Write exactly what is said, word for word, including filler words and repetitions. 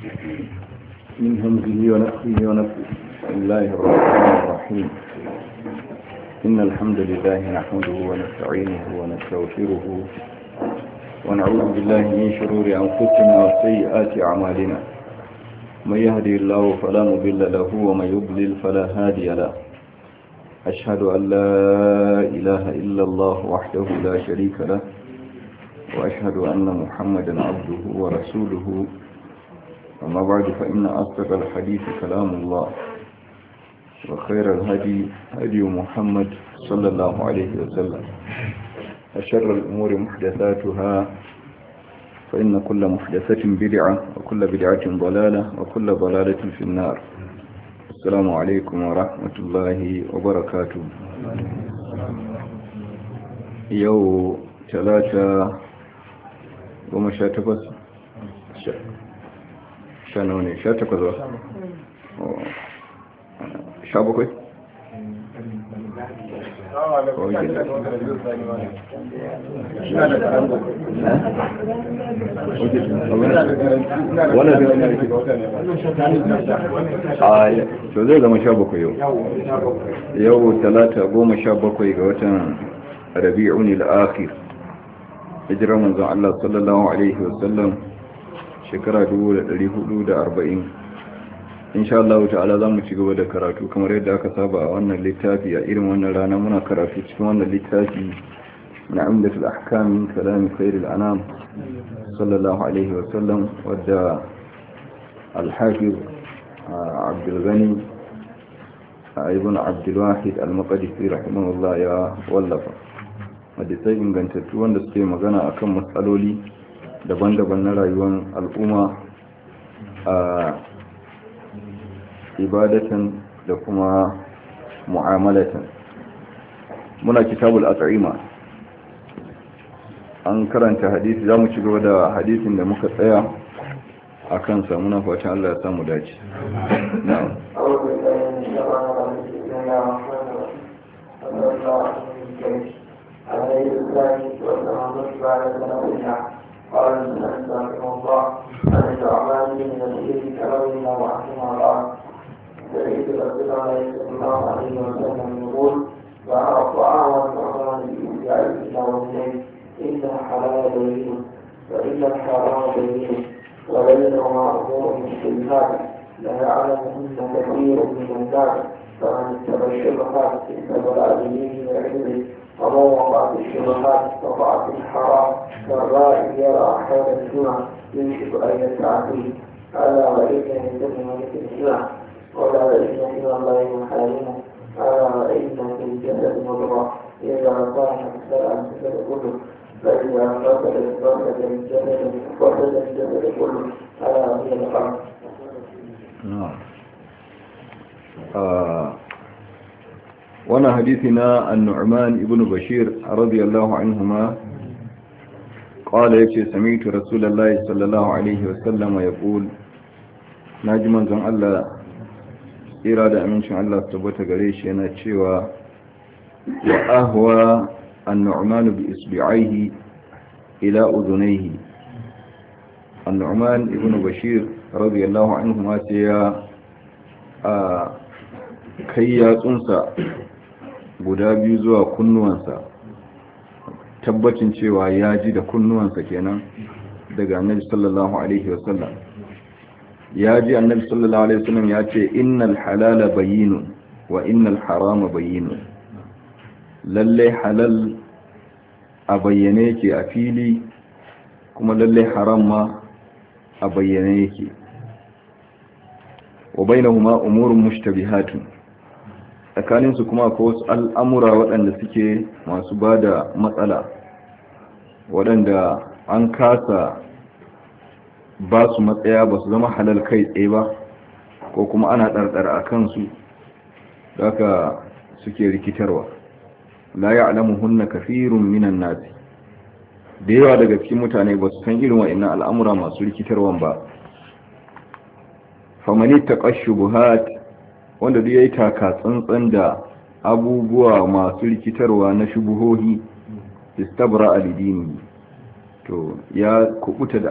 من همزه ونفخه ونفخه. بسم الله الرحمن الرحيم. إن الحمد لله نحمده ونستعينه ونستغفره ونعوذ بالله من شرور أنفسنا وسيئات أعمالنا. من يهدي الله فلا مضل له ومن يضلل فلا هادي له. أشهد أن لا إله إلا الله وحده لا شريك له، وأشهد أن محمدا عبده ورسوله. أما بعد فإن أصدق الحديث كلام الله، وخير الهدي هدي محمد صلى الله عليه وسلم. وشر الأمور محدثاتها، فإن كل محدثة بدعة وكل بدعة ضلالة وكل ضلالة في النار. السلام عليكم ورحمة الله وبركاته. يو ثلاثة وما شاتفز شانوني شاتفز شابكوي to zai zama sha bakwai yau yau talata goma sha bakwai ga watan rabi'un al-akhir hijirar manzon Allah sallallahu alaihi wasallam shekara dubu da ɗari hudu da arba'in. insha Allah ta'ala za mu ci gaba da karatu kamar yadda aka saba a wannan littafi. A irin wannan rana muna karatu cikin wannan littafi na umdatul ahkam min kalam khairil anam sallallahu alaihi wa sallam, wadda al-hafiz Abdul Ghani ibn Abdul Wahid al-Maqdisi rahimahullah ya wallafa hadisai ingantattu wanda suke magana akan matsaloli daban-daban na rayuwar al'umma a ibadatan da kuma mu'amalatan. muna kitabul at'ima, an karanta hadisi, zamu ci gaba da hadisin da muka tsaya a kansa. muna fatan Allah ya samu dace. na'am قال النبي رحمه الله أن الأعمال من الخير كرمنا وأحسن الله. سمعت رسول الله صلى الله عليه وسلم يقول: وعرف أعوى الأعمال بإبداع إلى وجهين، إن الحلال بين وإن الحرام بين وبينهما أمور مشتبهات لا يعلمهن كثير من الناس، فمن اتبع الشبهات اتبع به وعلمه، ومن وقع في الشبهات وقع في الحرام. كالراعي يرى حول الجمع يوشك أن يسعى فيه. ألا وإن ينتهي ملك الجمع، ولا وإن من الله محارمه. ألا وإن في الجسد مضغة إذا صاحت فلا الجسد كله، فإذا فسدت فسد الجسد فسد الجسد كله. ألا هي القلب. نعم. وانا حديثنا النعمان ابن بشير رضي الله عنهما قال يكي سمعت رسول الله صلى الله عليه وسلم يقول: ناجما زن الله إرادة أمنشن الله سبوت قريش يناتشيوا وأهوى النعمان بإصبعيه إلى أذنيه. النعمان ابن بشير رضي الله عنهما سيا kai yatsunsa guda biyu zuwa kunnuwansa, tabbacin cewa ya ji da kunnuwansa kenan daga annabi sallallahu alaihi wasallam. ya ji annabi sallallahu alaihi wasallam ya ce: innal halala bayyinun wa innal harama bayyinun. lalle halal a bayyane yake a fili, kuma lalle haram ma a bayyane yake. wa bainahuma umurun mushtabihatun, tsakaninsu kuma akwai wasu al'amura waɗanda suke masu ba da matsala, waɗanda an kasa ba su matsaya, ba su zama halal kai tsaye ba, ko kuma ana ɗarɗar a kansu, da aka suke rikitarwa. la ya'lamu hunna kafirun minan nasi, da yawa daga cikin mutane ba su san irin wa'annan al'amura masu rikitarwan ba. famani taqashshubuhat, wanda duk yayi taka tsantsan da abubuwa masu rikitarwa na shubuhohi, istabra al-dini, to ya kubuta da